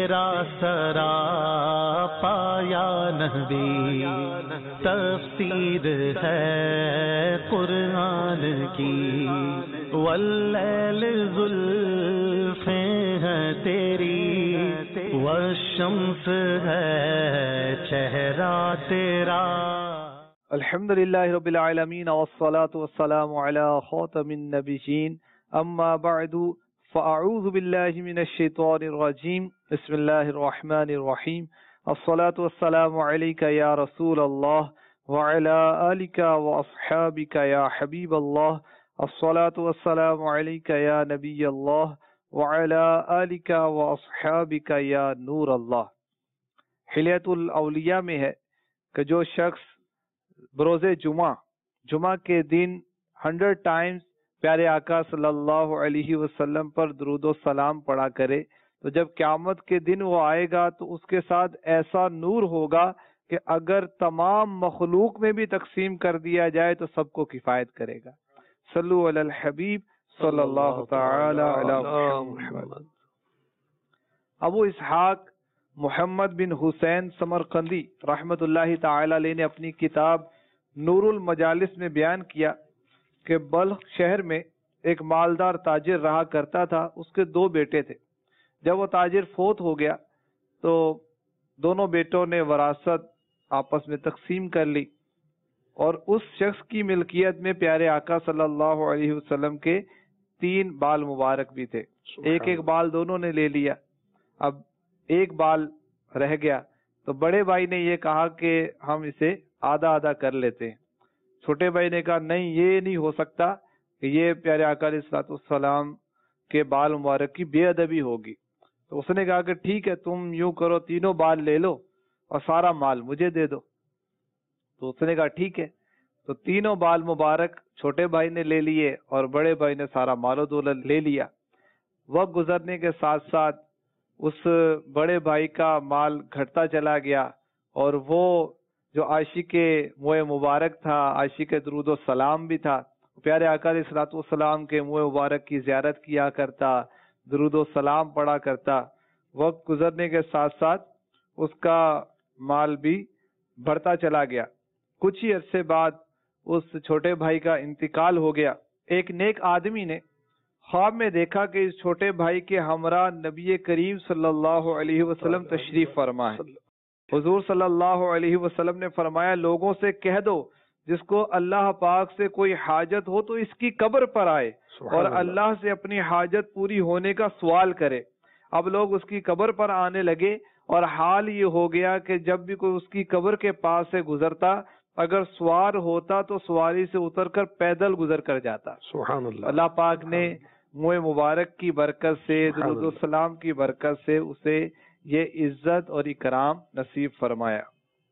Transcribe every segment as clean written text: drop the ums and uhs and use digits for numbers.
تیرا سرا پایا نبی، تفسیر ہے قرآن کی، واللیل زلفیں ہیں تیری، والشمس ہے چہرہ تیرا۔ الحمدللہ رب العالمین والصلاة والسلام علی خاتم النبیین، اما بعد فاعوذ باللہ من الشیطان الرجیم، بسم اللہ الرحمن الرحیم، الصلاة والسلام علیک یا رسول اللہ وعلی آلک واصحابک یا حبیب اللہ، الصلاة والسلام علیک یا نبی اللہ وعلی آلک واصحابک یا نور اللہ۔ حلیۃ الاولیاء میں ہے کہ جو شخص بروز جمعہ کے دن 100 ٹائمز پیارے آقا صلی اللہ علیہ وسلم پر درود و سلام پڑھا کرے تو جب قیامت کے دن وہ آئے گا تو اس کے ساتھ ایسا نور ہوگا کہ اگر تمام مخلوق میں بھی تقسیم کر دیا جائے تو سب کو کفایت کرے گا۔ صلو علی الحبیب صلی اللہ تعالی علی محمد۔ ابو اسحاق محمد بن حسین سمرقندی رحمت اللہ تعالی علیہ نے اپنی کتاب نور المجالس میں بیان کیا کہ بلخ شہر میں ایک مالدار تاجر رہا کرتا تھا، اس کے 2 بیٹے تھے۔ جب وہ تاجر فوت ہو گیا تو دونوں بیٹوں نے وراثت آپس میں تقسیم کر لی، اور اس شخص کی ملکیت میں پیارے آقا صلی اللہ علیہ وسلم کے 3 بال مبارک بھی تھے۔ ایک بال دونوں نے لے لیا، اب ایک بال رہ گیا تو بڑے بھائی نے یہ کہا کہ ہم اسے آدھا آدھا کر لیتے ہیں۔ چھوٹے بھائی نے کہا نہیں، یہ نہیں ہو سکتا کہ یہ پیارے آقا علیہ الصلوۃ والسلام کے بال مبارک کی بے ادبی ہوگی۔ تو اس نے کہا کہ ٹھیک ہے، تم یوں کرو، تینوں بال لے لو اور سارا مال مجھے دے دو۔ تو اس نے کہا ٹھیک ہے، تو تینوں بال مبارک چھوٹے بھائی نے لے لیے اور بڑے بھائی نے سارا مال و دولت لے لیا۔ وقت گزرنے کے ساتھ ساتھ اس بڑے بھائی کا مال گھٹتا چلا گیا، اور وہ جو عاشق موئے مبارک تھا، عاشق درود و سلام بھی تھا، پیارے آقا علیہ الصلوۃ والسلام کے موئے مبارک کی زیارت کیا کرتا، درود و سلام پڑھا کرتا۔ وقت گزرنے کے ساتھ ساتھ اس کا مال بھی بڑھتا چلا گیا۔ کچھ ہی عرصے بعد اس چھوٹے بھائی کا انتقال ہو گیا۔ ایک نیک آدمی نے خواب میں دیکھا کہ اس چھوٹے بھائی کے ہمراہ نبی کریم صلی اللہ علیہ وسلم تشریف فرما ہے۔ حضور صلی اللہ علیہ وسلم نے فرمایا، لوگوں سے کہہ دو جس کو اللہ پاک سے کوئی حاجت ہو تو اس کی قبر پر آئے اور اللہ سے اپنی حاجت پوری ہونے کا سوال کرے۔ اب لوگ اس کی قبر پر آنے لگے، اور حال یہ ہو گیا کہ جب بھی کوئی اس کی قبر کے پاس سے گزرتا، اگر سوار ہوتا تو سواری سے اتر کر پیدل گزر کر جاتا۔ سبحان اللہ۔ اللہ پاک نے موئے مبارک کی برکت سے، درود و سلام کی برکت سے اسے یہ عزت اور اکرام نصیب فرمایا۔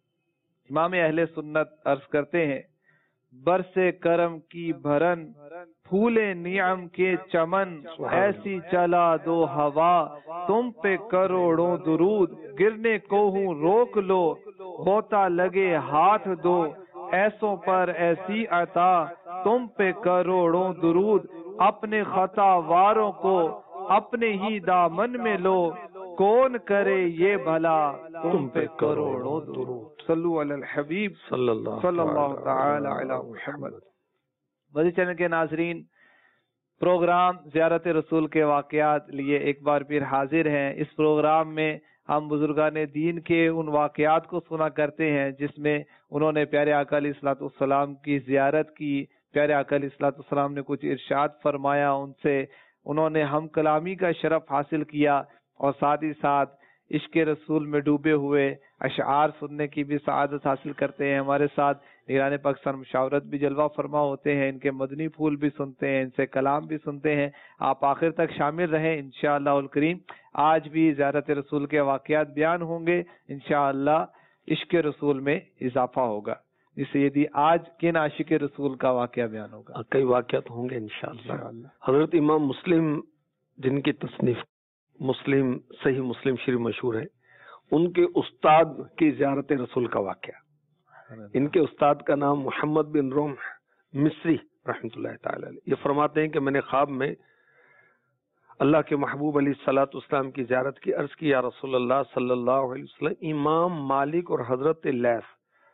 امام اہل سنت عرض کرتے ہیں، برسے کرم کی بھرن پھولے نعم کے چمن، ایسی چلا دو ہوا تم پہ کروڑوں درود، گرنے کو ہوں روک لو ہوتا لگے ہاتھ دو، ایسوں پر ایسی عطا تم پہ کروڑوں درود، اپنے خطا واروں کو اپنے ہی دامن میں لو، کون کرے یہ بھلا تم پہ کروڑوں درود۔ صلو علی الحبیب صلی اللہ تعالی علی محمد۔ مدنی چینل کے ناظرین، پروگرام زیارت رسول کے واقعات لیے ایک بار پھر حاضر ہیں۔ اس پروگرام میں ہم بزرگان دین کے ان واقعات کو سنا کرتے ہیں جس میں انہوں نے پیارے آقا علیہ الصلوۃ والسلام کی زیارت کی، پیارے آقا علیہ الصلوۃ والسلام نے کچھ ارشاد فرمایا، ان سے انہوں نے ہم کلامی کا شرف حاصل کیا، اور ساتھ ہی ساتھ عشق رسول میں ڈوبے ہوئے اشعار سننے کی بھی سعادت حاصل کرتے ہیں۔ ہمارے ساتھ نگران پاکستان مشاورت بھی جلوہ فرما ہوتے ہیں، ان کے مدنی پھول بھی سنتے ہیں، ان سے کلام بھی سنتے ہیں۔ آپ آخر تک شامل رہیں انشاءاللہ الکریم۔ آج بھی زیارت رسول کے واقعات بیان ہوں گے، انشاءاللہ عشق رسول میں اضافہ ہوگا۔ سیدی آج کن عاشق رسول کا واقعہ بیان ہوگا؟ کئی واقعات ہوں گے انشاءاللہ۔ حضرت امام مسلم جن کی تصنیف مسلم صحیح مسلم شریف مشہور ہے، ان کے استاد کی زیارت رسول کا واقعہ۔ ان کے استاد کا نام محمد بن رمح مصری رحمۃ اللہ تعالی علیہ۔ یہ فرماتے ہیں کہ میں نے خواب میں اللہ کے محبوب علیہ الصلوۃ والسلام کی زیارت کی، عرض کی یا رسول اللہ صلی اللہ علیہ وسلم، امام مالک اور حضرت لیث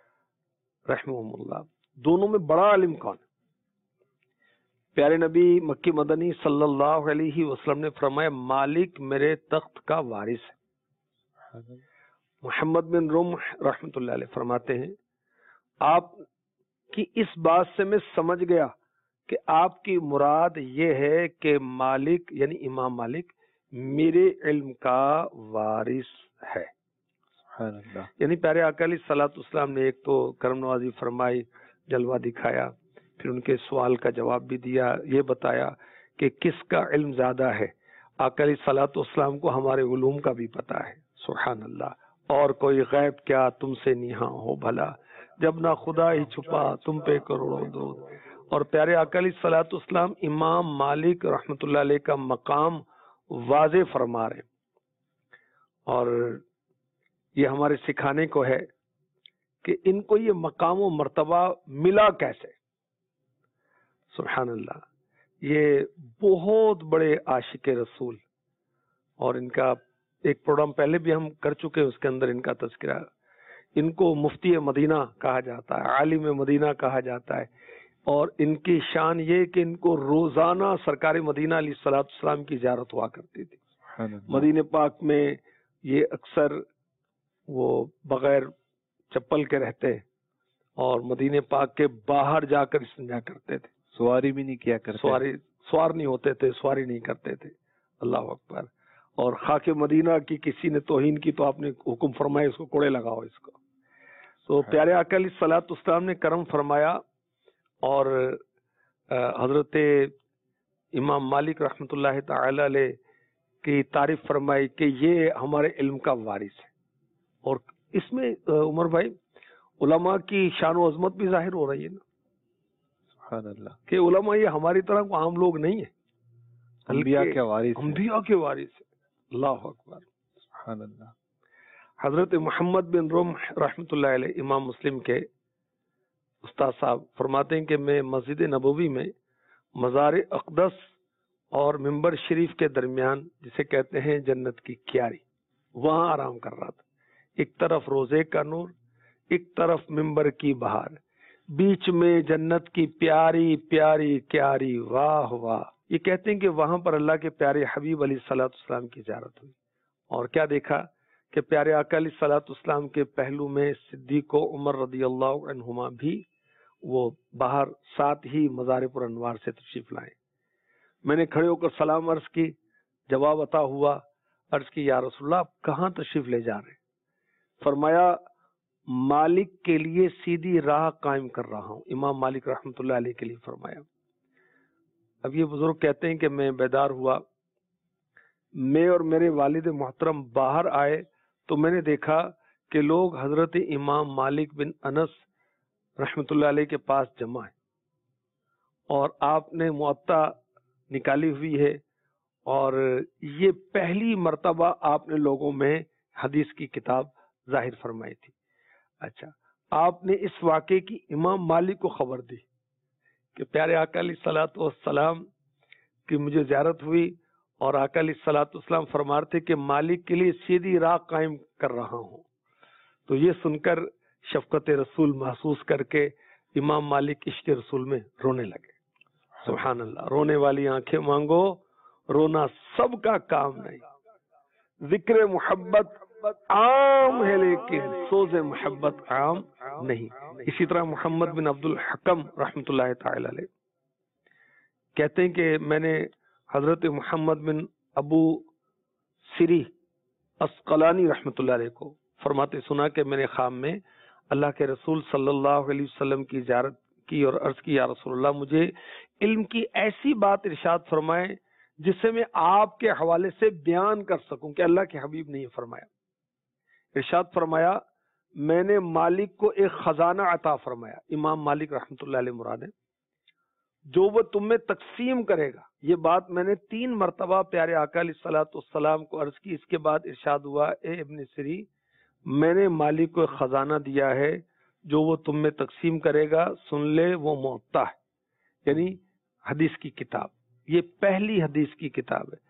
رحمہم اللہ دونوں میں بڑا عالم کون ہے؟ پیارے نبی مکی مدنی صلی اللہ علیہ وسلم نے فرمایا مالک میرے تخت کا وارث ہے۔ محمد بن رمح رحمۃ اللہ علیہ فرماتے ہیں آپ کی اس بات سے میں سمجھ گیا کہ آپ کی مراد یہ ہے کہ مالک یعنی امام مالک میرے علم کا وارث ہے۔ سبحان اللہ۔ یعنی پیارے آقا علیہ الصلوۃ والسلام نے ایک تو کرم نوازی فرمائی، جلوہ دکھایا، پھر ان کے سوال کا جواب بھی دیا، یہ بتایا کہ کس کا علم زیادہ ہے۔ آقا علیہ الصلوۃ والسلام کو ہمارے علوم کا بھی پتہ ہے، سبحان اللہ، اور کوئی غیب کیا تم سے نیہاں ہو بھلا، جب نہ خدا ہی چھپا تم پہ کروڑوں درود۔ اور پیارے آقا علیہ الصلوۃ والسلام امام مالک رحمۃ اللہ علیہ کا مقام واضح فرما رہے ہیں، اور یہ ہمارے سکھانے کو ہے کہ ان کو یہ مقام و مرتبہ ملا کیسے۔ سبحان اللہ، یہ بہت بڑے عاشق رسول، اور ان کا ایک پروگرام پہلے بھی ہم کر چکے ہیں، اس کے اندر ان کا تذکرہ۔ ان کو مفتی مدینہ کہا جاتا ہے، عالم مدینہ کہا جاتا ہے، اور ان کی شان یہ کہ ان کو روزانہ سرکار مدینہ علیہ الصلوۃ والسلام کی زیارت ہوا کرتی تھی۔ مدینہ پاک میں یہ اکثر وہ بغیر چپل کے رہتے اور مدینہ پاک کے باہر جا کر استنجا کرتے تھے، سواری بھی نہیں کیا کرتے، سوار نہیں ہوتے تھے، سواری نہیں کرتے تھے، اللہ اکبر۔ اور خاک مدینہ کی کسی نے توہین کی تو آپ نے حکم فرمایا اس کو کوڑے لگاؤ اس کو۔ تو پیارے آقا علیہ الصلوۃ والسلام نے کرم فرمایا اور حضرت امام مالک رحمۃ اللہ تعالی علیہ کی تعریف فرمائی کہ یہ ہمارے علم کا وارث ہے۔ اور اس میں عمر بھائی علماء کی شان و عظمت بھی ظاہر ہو رہی ہے نا، سبحان اللہ، کہ علماء یہ ہماری طرح کو عام لوگ نہیں ہیں، انبیاء کے وارث ہیں۔ انبیاء کے وارث ہیں، اللہ اکبر، سبحان اللہ۔ حضرت محمد بن رمح رحمۃ اللہ علیہ امام مسلم کے استاد صاحب فرماتے ہیں کہ میں مسجد نبوی میں مزار اقدس اور ممبر شریف کے درمیان، جسے کہتے ہیں جنت کی کیاری، وہاں آرام کر رہا تھا۔ ایک طرف روزے کا نور، ایک طرف ممبر کی بہار، بیچ میں جنت کی پیاری پیاری کیاری، واہ واہ۔ یہ کہتے ہیں کہ وہاں پر اللہ کے پیارے حبیب علیہ الصلوۃ والسلام کی زیارت ہوئی، اور کیا دیکھا کہ پیارے آقا علیہ الصلوۃ والسلام کے پہلو میں صدیق و عمر رضی اللہ عنہما بھی وہ باہر ساتھ ہی مزار پر انوار سے تشریف لائے۔ میں نے کھڑے ہو کر سلام عرض کی، جواب عطا ہوا، عرض کی یا رسول اللہ آپ کہاں تشریف لے جا رہے ہیں؟ فرمایا مالک کے لیے سیدھی راہ قائم کر رہا ہوں، امام مالک رحمۃ اللہ علیہ کے لیے فرمایا۔ اب یہ بزرگ کہتے ہیں کہ میں بیدار ہوا، میں اور میرے والد محترم باہر آئے تو میں نے دیکھا کہ لوگ حضرت امام مالک بن انس رحمۃ اللہ علیہ کے پاس جمع ہیں، اور آپ نے معطا نکالی ہوئی ہے، اور یہ پہلی مرتبہ آپ نے لوگوں میں حدیث کی کتاب ظاہر فرمائی تھی۔ اچھا، آپ نے اس واقعے کی امام مالک کو خبر دی کہ پیارے آقا علیہ الصلوۃ والسلام کی مجھے زیارت ہوئی، اور آقا علیہ الصلوۃ والسلام فرماتے تھے کہ مالک کے لیے سیدھی راہ قائم کر رہا ہوں۔ تو یہ سن کر شفقت رسول محسوس کر کے امام مالک عشق رسول میں رونے لگے۔ سبحان اللہ، رونے والی آنکھیں مانگو، رونا سب کا کام نہیں، ذکر محبت عام ہے لیکن سوز محبت عام نہیں۔ اسی طرح محمد بن عبد الحکم رحمۃ اللہ تعالی علیہ کہتے ہیں کہ میں نے حضرت محمد بن ابو سری اسقلانی رحمۃ اللہ علیہ کو فرماتے سنا کہ میں نے خواب میں اللہ کے رسول صلی اللہ علیہ وسلم کی زیارت کی اور عرض کی یا رسول اللہ مجھے علم کی ایسی بات ارشاد فرمائے جسے میں آپ کے حوالے سے بیان کر سکوں کہ اللہ کے حبیب نے یہ فرمایا۔ ارشاد فرمایا میں نے مالک کو ایک خزانہ عطا فرمایا، امام مالک رحمۃ اللہ علیہ مراد ہے، جو وہ تم میں تقسیم کرے گا۔ یہ بات میں نے 3 مرتبہ پیارے آقا علیہ الصلوۃ والسلام کو عرض کی۔ اس کے بعد ارشاد ہوا اے ابن سری میں نے مالک کو ایک خزانہ دیا ہے جو وہ تم میں تقسیم کرے گا، سن لے وہ معطا ہے، یعنی حدیث کی کتاب، یہ پہلی حدیث کی کتاب ہے،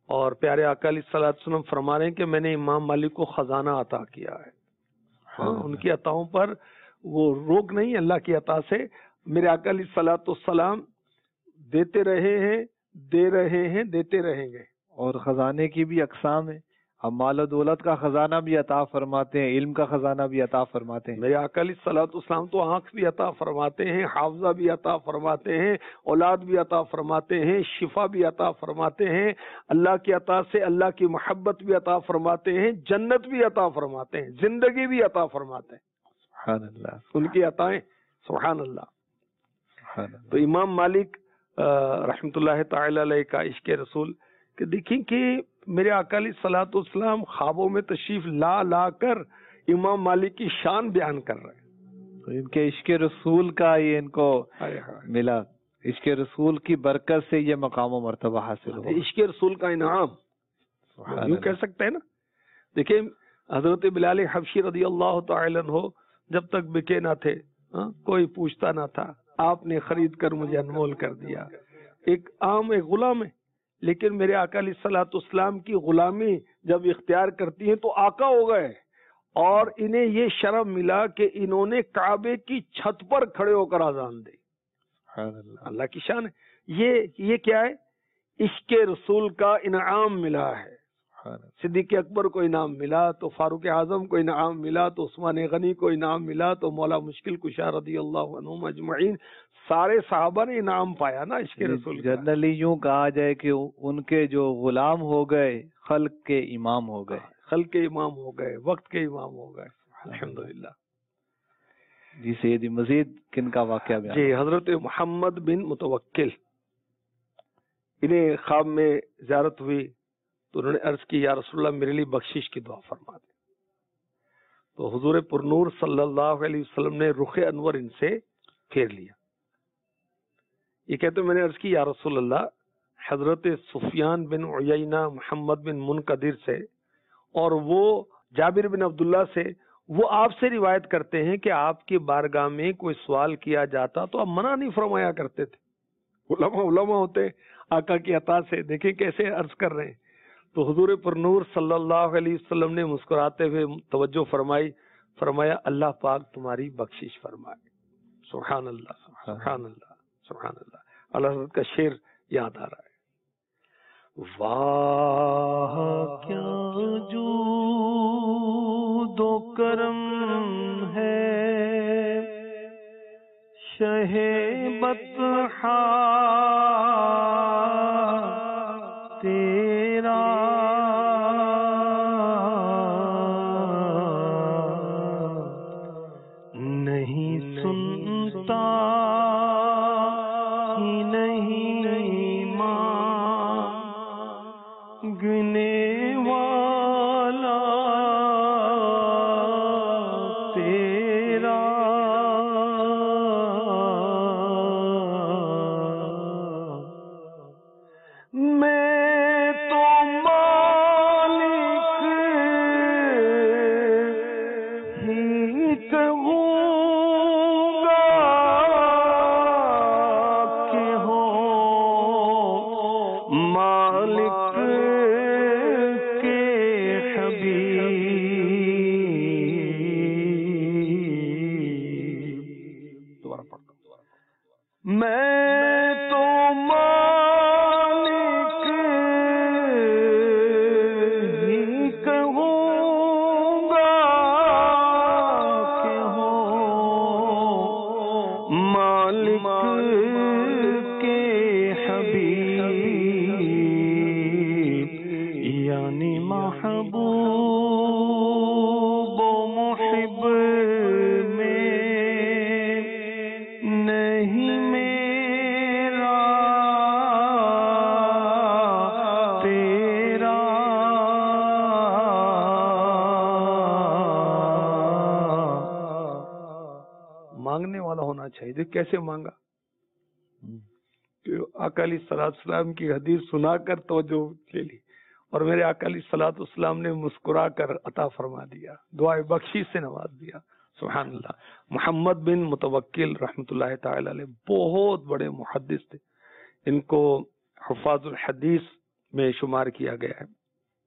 اور پیارے آقا علیہ الصلوۃ والسلام فرما رہے ہیں کہ میں نے امام مالک کو خزانہ عطا کیا ہے. ان کی عطاؤں پر وہ روک نہیں اللہ کی عطا سے. میرے آقا علیہ الصلوۃ والسلام دیتے رہے ہیں، دے رہے ہیں، دیتے رہیں گے. اور خزانے کی بھی اقسام ہے. اب مال و دولت کا خزانہ بھی عطا فرماتے ہیں، علم کا خزانہ بھی عطا فرماتے ہیں. میرے آقا علیہ الصلوۃ والسلام تو آنکھ بھی عطا فرماتے ہیں، حافظہ بھی عطا فرماتے ہیں، اولاد بھی عطا فرماتے ہیں، شفا بھی عطا فرماتے ہیں، اللہ کی عطا سے اللہ کی محبت بھی عطا فرماتے ہیں، جنت بھی عطا فرماتے ہیں، زندگی بھی عطا فرماتے ہیں. سبحان اللہ. ان کی عطائیں سبحان اللہ. سبحان اللہ. تو امام مالک رحمۃ اللہ تعالی علیہ کا عشق رسول کہ دیکھیں کہ میرے آقا علیہ الصلوۃ والسلام خوابوں میں تشریف لا کر امام مالک کی شان بیان کر رہے ہیں. تو ان کے عشق رسول کا یہ ان کو ملا، عشق رسول کی برکت سے یہ مقام و مرتبہ حاصل ہوا. عشق رسول کا انعام یوں کہہ سکتے ہیں نا. دیکھیں حضرت بلال حبشی رضی اللہ تعالی عنہ جب تک بکے نہ تھے، کوئی پوچھتا نہ تھا، آپ نے خرید کر مجھے انمول کر دیا. ایک عام ایک غلام ہے، لیکن میرے آقا علیہ الصلوۃ والسلام کی غلامی جب اختیار کرتی ہیں تو آقا ہو گئے. اور انہیں یہ شرف ملا کہ انہوں نے کعبے کی چھت پر کھڑے ہو کر اذان دی. اللہ کی شان ہے. یہ کیا ہے؟ عشق رسول کا انعام ملا ہے. صدیق اکبر کو انعام ملا تو فاروق اعظم کو انعام ملا تو عثمان غنی کو انعام ملا تو مولا مشکل کشا رضی اللہ عنہم اجمعین سارے صحابہ نے انعام پایا نا عشق رسول. جنرلی یوں کہا جائے کہ ان کے جو غلام ہو گئے خلق کے امام ہو گئے. خلق کے امام ہو گئے، وقت کے امام ہو گئے. الحمدللہ. جی سیدی مزید کن کا واقعہ بیان؟ جی حضرت محمد بن متوکل، انہیں خواب میں زیارت ہوئی تو انہوں نے عرض کی یا رسول اللہ میرے لیے بخشش کی دعا فرما دیں. تو حضور پرنور صلی اللہ علیہ وسلم نے رخ انور ان سے پھیر لیا. یہ کہتے میں نے عرض کی یا رسول اللہ حضرت سفیان بن عیینہ محمد بن منقدر سے اور وہ جابر بن عبداللہ سے، وہ آپ سے روایت کرتے ہیں کہ آپ کی بارگاہ میں کوئی سوال کیا جاتا تو آپ منع نہیں فرمایا کرتے تھے. علماء ہوتے آقا کی عطا سے دیکھیں کیسے عرض کر رہے ہیں. تو حضور پر نور صلی اللہ علیہ وسلم نے مسکراتے ہوئے توجہ فرمائی، فرمایا اللہ پاک تمہاری بخشش فرمائے. سبحان اللہ سبحان اللہ سبحان اللہ. اللہ حضرت کا شعر یاد آ رہا ہے. واہ کیا جود و کرم ہے شہ بطحا تیرا، نہیں سنتا ہی نہیں مانگنے والا تیرا، میں تو مالک ہی کہوں مانگنے والا ہونا چاہیے. کیسے مانگا کہ آقا علیہ الصلوۃ والسلام کی حدیث سنا کر توجہ لے لی اور میرے آقا علیہ الصلوۃ والسلام نے مسکرا کر عطا فرما دیا، دعائے بخشش سے نواز دیا. سبحان اللہ. محمد بن متوکل رحمۃ اللہ تعالی علیہ بہت بڑے محدث تھے. ان کو حفاظ الحدیث میں شمار کیا گیا ہے.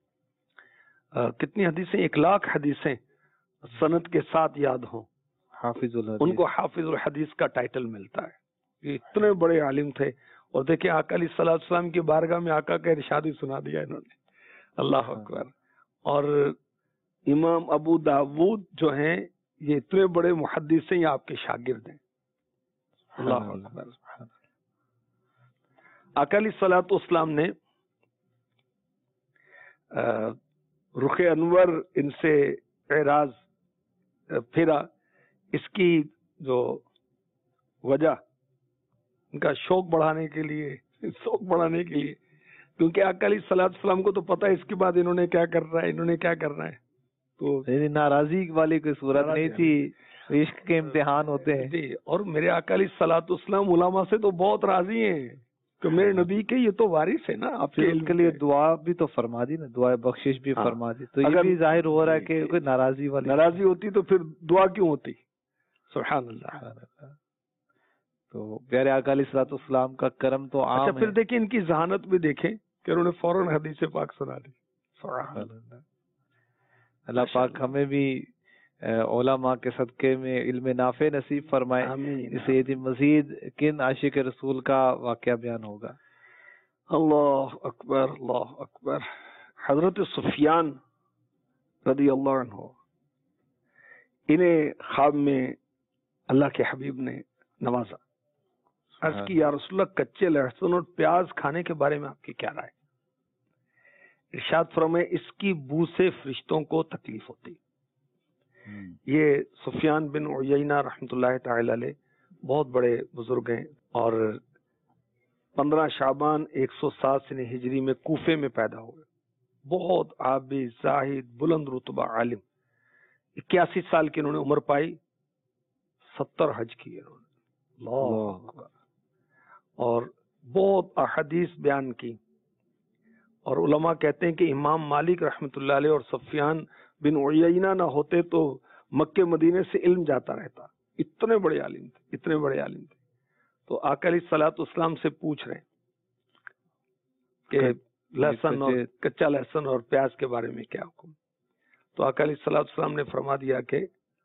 کتنی حدیثیں؟ 1,00,000 حدیثیں سند کے ساتھ یاد ہوں، حافظ الحدیث، ان کو حافظ الحدیث کا ٹائٹل ملتا ہے. یہ اتنے بڑے عالم تھے. اور دیکھیں آقا علیہ الصلوۃ والسلام کی بارگاہ میں آقا کا ارشاد ہی سنا دیا انہوں نے. اللہ اکبر. اور امام ابو داود جو ہیں یہ اتنے بڑے محدث ہیں، یہ آپ کے شاگرد ہیں. اللہ اکبر. آقا علیہ الصلوۃ والسلام نے رخ انور ان سے اعراض پھرا. اس کی جو وجہ ان کا شوق بڑھانے کے لیے، کیونکہ آقا علیہ الصلوۃ والسلام کو تو پتہ ہے اس کے بعد انہوں نے کیا کرنا ہے، تو ناراضی والی کوئی صورت نہیں تھی. عشق کے امتحان ہوتے ہیں جی. اور میرے آقا علیہ الصلوۃ والسلام علماء سے تو بہت راضی ہیں کہ میرے نبی کے یہ تو وارث ہے نا. آپ کے ان کے لیے دعا بھی تو فرما دی نا، دعا بخشش بھی فرما دی. تو یہ بھی ظاہر ہو رہا ہے کہ کوئی ناراضی ہوتی تو پھر دعا کیوں ہوتی. سبحان اللہ. تو پیارے آقا علیہ الصلوۃ والسلام کا کرم تو عام ہے. پھر دیکھیں ان کی ذہانت بھی دیکھیں کہ انہوں نے فوراً حدیث پاک سنا دی. سبحان اللہ. اللہ پاک ہمیں بھی علماء کے صدقے میں علم نافع نصیب فرمائے. اس عید مزید کن عاشق رسول کا واقعہ بیان ہوگا؟ اللہ اکبر، اللہ اکبر. حضرت سفیان رضی اللہ عنہ، انہیں خواب میں اللہ کے حبیب نے نوازا. عرض کی یا رسول اللہ کچے لہسن اور پیاز کھانے کے بارے میں آپ کی کیا رائے؟ ارشاد فرمائے اس کی بو سے فرشتوں کو تکلیف ہوتی. یہ سفیان بن عیینہ رحمۃ اللہ تعالی علیہ بہت بڑے بزرگ ہیں، اور 15 شعبان 107 سنہ ہجری میں کوفے میں پیدا ہوئے. بہت عابد، زاہد، بلند رتبہ عالم. 81 سال کی انہوں نے عمر پائی. 70 حج کیے انہوں نے. اللہ اکبر. اور بہت احادیث بیان کی. اور علماء کہتے ہیں کہ امام مالک رحمۃ اللہ علیہ اور سفیان بن عیینہ نہ ہوتے تو مکے مدینے سے علم جاتا رہتا. اتنے بڑے عالم تھے. تو آقا علیہ الصلوۃ والسلام سے پوچھ رہے ہیں کہ لہسن اور کچا لہسن اور پیاز کے بارے میں کیا حکم. تو آقا علیہ الصلوۃ والسلام نے فرما دیا کہ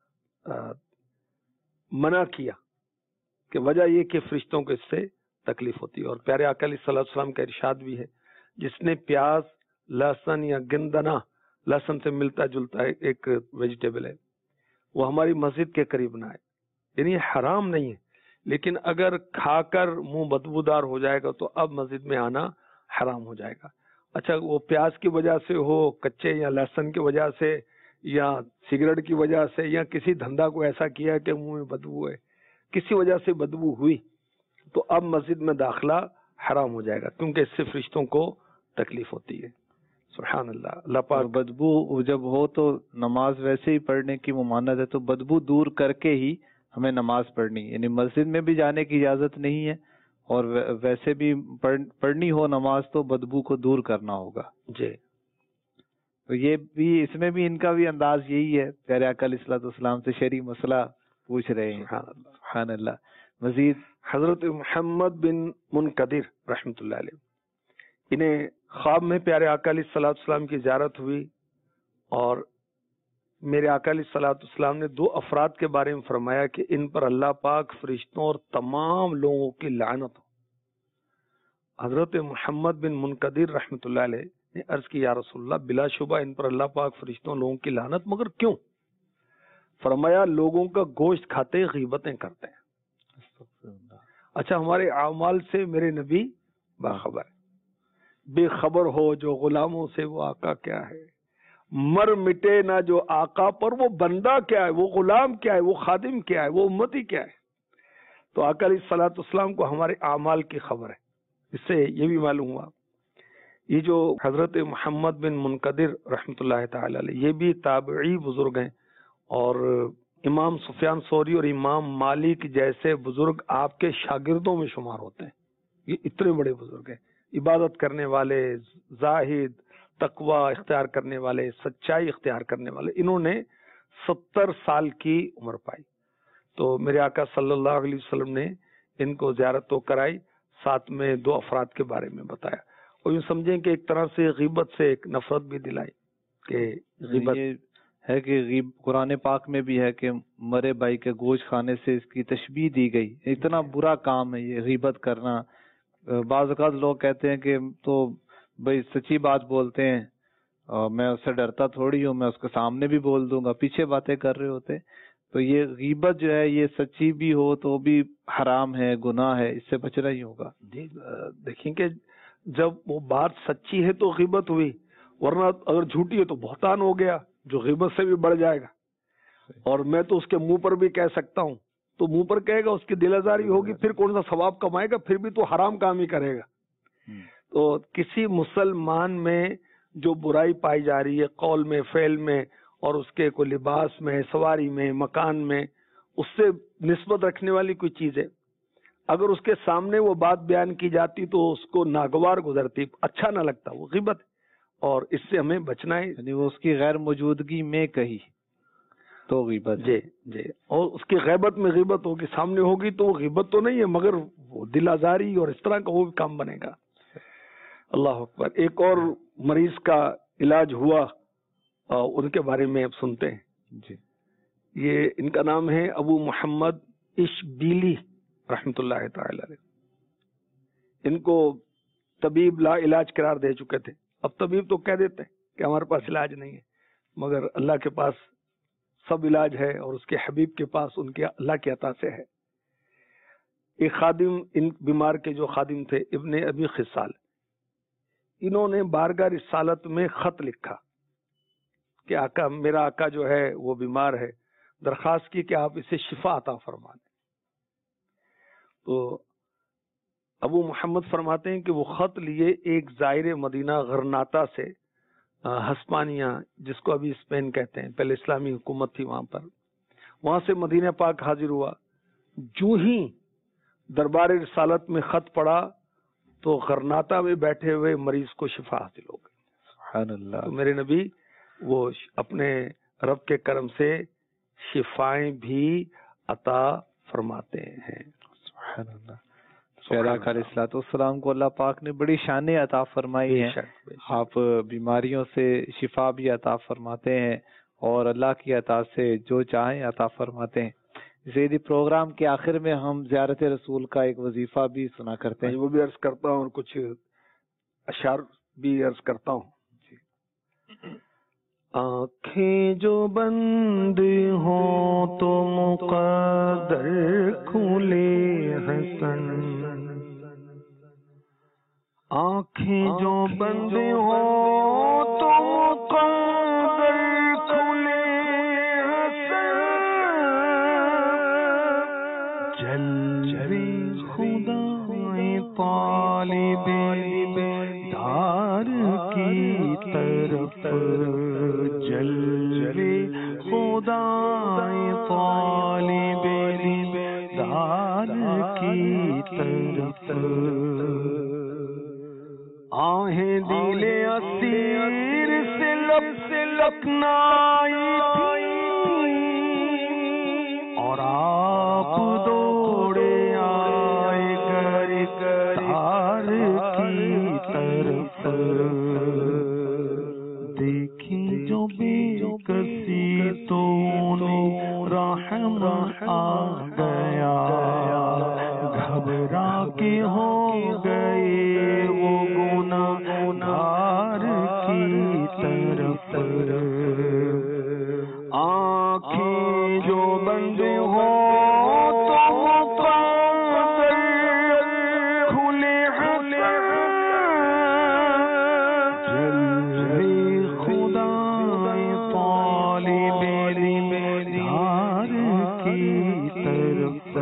منع کیا کہ وجہ یہ کہ فرشتوں کو اس سے تکلیف ہوتی ہے. اور پیارے آقا علیہ الصلوۃ والسلام کا ارشاد بھی ہے جس نے پیاز، لہسن یا گندنا، لہسن سے ملتا جلتا ہے ایک ویجیٹیبل ہے، وہ ہماری مسجد کے قریب نہ آئے. یعنی یہ حرام نہیں ہے، لیکن اگر کھا کر منہ بدبودار ہو جائے گا تو اب مسجد میں آنا حرام ہو جائے گا. اچھا وہ پیاز کی وجہ سے ہو، کچے یا لہسن کی وجہ سے، یا سگریٹ کی وجہ سے، یا کسی دھندا کو ایسا کیا کہ منہ میں بدبو ہے، کسی وجہ سے بدبو ہوئی تو اب مسجد میں داخلہ حرام ہو جائے گا، کیونکہ اس سے فرشتوں کو تکلیف ہوتی ہے. سبحان اللہ. اللہ پاک. بدبو جب ہو تو نماز ویسے ہی پڑھنے کی ممانعت ہے، تو بدبو دور کر کے ہی ہمیں نماز پڑھنی. یعنی مسجد میں بھی جانے کی اجازت نہیں ہے، اور ویسے بھی پڑھنی ہو نماز تو بدبو کو دور کرنا ہوگا. جی. تو یہ بھی اس میں بھی ان کا بھی انداز یہی ہے. پیارے آقا علیہ الصلوۃ والسلام سے شرعی مسئلہ پوچھ رہے ہیں. سبحان اللہ. مزید حضرت محمد بن منقدر رحمۃ اللہ علیہ، انہیں خواب میں پیارے آقا علیہ الصلوۃ والسلام کی زیارت ہوئی، اور میرے آقا علیہ الصلوۃ والسلام نے 2 افراد کے بارے میں فرمایا کہ ان پر اللہ پاک، فرشتوں اور تمام لوگوں کی لعنت ہو. حضرت محمد بن منقدر رحمۃ اللہ علیہ نے عرض کی یا رسول اللہ بلا شبہ ان پر اللہ پاک، فرشتوں، لوگوں کی لعنت، مگر کیوں؟ فرمایا لوگوں کا گوشت کھاتے، غیبتیں کرتے ہیں. اچھا ہمارے اعمال سے میرے نبی باخبر ہے. بے خبر ہو جو غلاموں سے وہ آقا کیا ہے، مر مٹے نہ جو آقا پر وہ بندہ کیا ہے، وہ غلام کیا ہے، وہ خادم کیا ہے، وہ امتی کیا ہے. تو آقا علیہ الصلوۃ والسلام کو ہمارے اعمال کی خبر ہے. اس سے یہ بھی معلوم ہوا یہ جو حضرت محمد بن منقدر رحمۃ اللہ تعالی علیہ، یہ بھی تابعی بزرگ ہیں، اور امام سفیان ثوری اور امام مالک جیسے بزرگ آپ کے شاگردوں میں شمار ہوتے ہیں. یہ اتنے بڑے بزرگ ہیں، عبادت کرنے والے، زاہد، تقوی اختیار کرنے والے، سچائی اختیار کرنے والے. انہوں نے 70 سال کی عمر پائی. تو میرے آقا صلی اللہ علیہ وسلم نے ان کو زیارت تو کرائی، ساتھ میں 2 افراد کے بارے میں بتایا. اور یوں سمجھیں کہ ایک طرح سے غیبت سے ایک نفرت بھی دلائی کہ غیبت یہ ہے کہ قرآن پاک میں بھی ہے کہ مرے بھائی کے گوشت کھانے سے اس کی تشبیہ دی گئی. اتنا برا کام ہے یہ غیبت کرنا. بعض اوقات لوگ کہتے ہیں کہ تو بھائی سچی بات بولتے ہیں اور میں اس سے ڈرتا تھوڑی ہوں, میں اس کے سامنے بھی بول دوں گا, پیچھے باتیں کر رہے ہوتے. تو یہ غیبت جو ہے یہ سچی بھی ہو تو بھی حرام ہے, گناہ ہے, اس سے بچنا ہی ہوگا. جی دیکھیں کہ جب وہ بات سچی ہے تو غیبت ہوئی, ورنہ اگر جھوٹی ہے تو بہتان ہو گیا جو غیبت سے بھی بڑھ جائے گا. اور میں تو اس کے منہ پر بھی کہہ سکتا ہوں, تو منہ پر کہے گا, اس کی دل آزاری ہوگی, پھر کون سا ثواب کمائے گا, پھر بھی تو حرام کام ہی کرے گا. تو کسی مسلمان میں جو برائی پائی جا رہی ہے قول میں, فعل میں, اور اس کے کوئی لباس میں, سواری میں, مکان میں, اس سے نسبت رکھنے والی کوئی چیز ہے, اگر اس کے سامنے وہ بات بیان کی جاتی تو اس کو ناگوار گزرتی, اچھا نہ لگتا, وہ غیبت ہے, اور اس سے ہمیں بچنا ہے. یعنی وہ اس کی غیر موجودگی میں کہی تو غیبت. جی جی, اور اس کی غیبت میں غیبت ہوگی, سامنے ہوگی تو وہ غیبت تو نہیں ہے, مگر وہ دل آزاری اور اس طرح کا وہ بھی کام بنے گا. اللہ اکبر. ایک اور مریض کا علاج ہوا, ان کے بارے میں اب سنتے ہیں. جی, یہ ان کا نام ہے ابو محمد اشبیلی رحمۃ اللہ تعالی علیہ. ان کو طبیب لا علاج قرار دے چکے تھے. اب طبیب تو کہہ دیتے ہیں کہ ہمارے پاس علاج نہیں ہے, مگر اللہ کے پاس سب علاج ہے, اور اس کے حبیب کے پاس ان کے اللہ کی عطا سے ہے. ایک خادم, ان بیمار کے جو خادم تھے ابن ابی خصال, انہوں نے بارگاہ رسالت میں خط لکھا کہ آقا, میرا آقا جو ہے وہ بیمار ہے, درخواست کی کہ آپ اسے شفا عطا فرما دیں. تو ابو محمد فرماتے ہیں کہ وہ خط لیے ایک زائر مدینہ غرناطہ سے, ہسپانیہ جس کو ابھی اسپین کہتے ہیں, پہلے اسلامی حکومت تھی وہاں پر, وہاں سے مدینہ پاک حاضر ہوا. جو ہی دربار رسالت میں خط پڑا تو غرناطہ میں بیٹھے ہوئے مریض کو شفا حاصل ہو گئی. سبحان اللہ. تو میرے نبی وہ اپنے رب کے کرم سے شفائیں بھی عطا فرماتے ہیں. سبحان اللہ. پیارا آقا علیہ الصلوۃ والسلام کو اللہ پاک نے بڑی شانیں عطا فرمائی ہیں. آپ بیماریوں سے شفا بھی عطا فرماتے ہیں اور اللہ کی عطا سے جو چاہیں عطا فرماتے ہیں. زیدی پروگرام کے آخر میں ہم زیارت رسول کا ایک وظیفہ بھی سنا کرتے ہیں. وہ بھی عرض کرتا ہوں اور کچھ اشعار بھی عرض کرتا ہوں. آنکھیں جو بند ہوں تو مقدر کھلے حسن, آنکھیں جو بند ہوں تو مقدر کھلے حسن, جلوے خدا طالب دار کی طرف, جلوے خدا طالب دار کی طرف, آہیں دل اسیر سے لب سے لکنائی تھی, اور آپ دوڑے آئے گر دار کی طرف, دیکھیں جو بے کسی تو انہیں رحم آ گیا, گھبرا کے ہو گئے وہ گنہگار کی طرف, آنکھیں جو بند ہو تو مقدر کھلے حسن, جلوے خدا طالب دار کی طرف.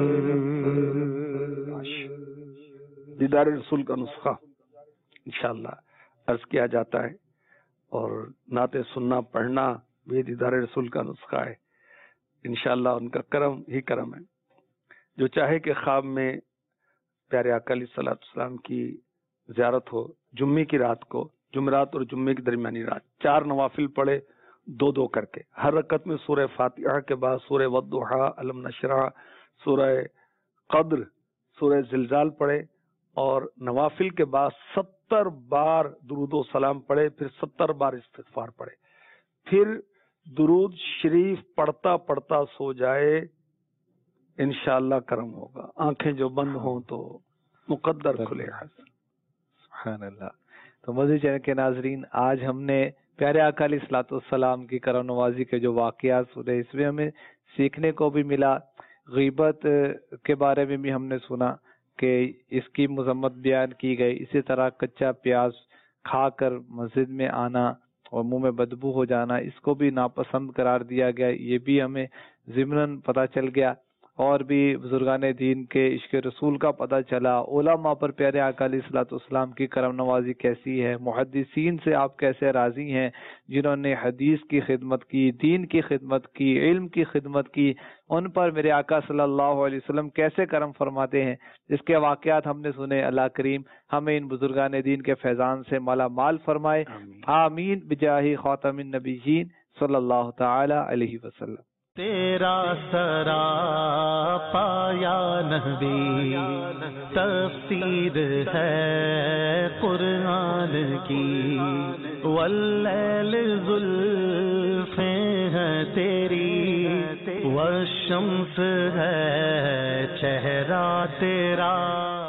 دیدار رسول کا نسخہ انشاءاللہ عرض کیا جاتا ہے, اور نعت سننا پڑھنا بھی دیدار رسول کا نسخہ ہے. انشاءاللہ ان کا کرم ہی کرم ہے. جو چاہے کہ خواب میں پیارے آقا علیہ الصلوۃ والسلام کی زیارت ہو, جمعے کی رات کو, جمعرات اور جمعے کی درمیانی رات 4 نوافل پڑھے 2 کر کے. ہر رکعت میں سورہ فاتحہ کے بعد سورہ والضحیٰ, علم نشرح, سورہ قدر, سورہ زلزال پڑھے, اور نوافل کے بعد 70 بار درود و سلام پڑھے، پھر 70 بار استغفار پڑھے، پھر درود شریف پڑھتا پڑھتا سو جائے، انشاءاللہ کرم ہوگا۔ آنکھیں جو بند ہوں تو مقدر کھلے۔ سبحان اللہ۔ تو مزید چینل کے ناظرین، آج ہم نے پیارے آقا علیہ الصلوۃ والسلام کی کرم نوازی کے جو واقعات سنے، اس میں ہمیں سیکھنے کو بھی ملا۔ غیبت کے بارے میں بھی ہم نے سنا کہ اس کی مذمت بیان کی گئی، اسی طرح کچا پیاز کھا کر مسجد میں آنا اور منہ میں بدبو ہو جانا، اس کو بھی ناپسند قرار دیا گیا، یہ بھی ہمیں ضمناً پتہ چل گیا۔ اور بھی بزرگان دین کے عشق رسول کا پتہ چلا، علماء پر پیارے آقا علیہ الصلوۃ والسلام کی کرم نوازی کیسی ہے، محدثین سے آپ کیسے راضی ہیں جنہوں نے حدیث کی خدمت کی، دین کی خدمت کی، علم کی خدمت کی، ان پر میرے آقا صلی اللہ علیہ وسلم کیسے کرم فرماتے ہیں، اس کے واقعات ہم نے سنے۔ اللہ کریم ہمیں ان بزرگان دین کے فیضان سے مالا مال فرمائے، آمین بجاہ خاتم النبیین صلی اللہ تعالی علیہ وسلم۔ تیرا سرا پایا نبی تفسیر ہے قرآن کی، واللیل زلفیں ہیں تیری، والشمس ہے چہرہ تیرا۔